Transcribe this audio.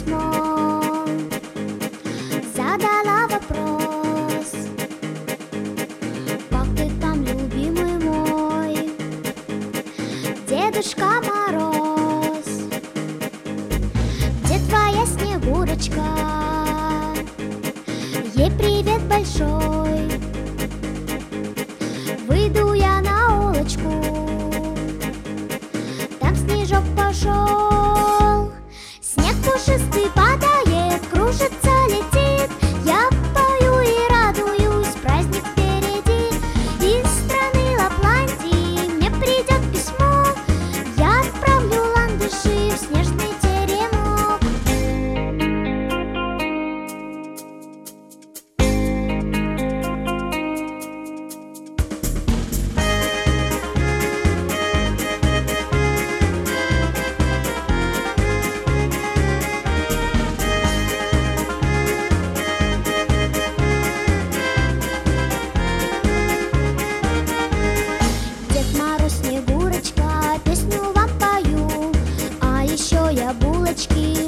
письмо, задала вопрос: как ты там, любимый мой, Дедушка Мороз? Где твоя Снегурочка? Ей привет большой. Выйду я на улочку, там снежок пошел. Снег пушистый падает, кружится, летит. Я пою и радуюсь, праздник впереди. Из страны Лапландии мне придет письмо. Я отправлю ландыши в снежный теремок. Дед Мороз, Снегурочка, песню вам пою, а еще я булочки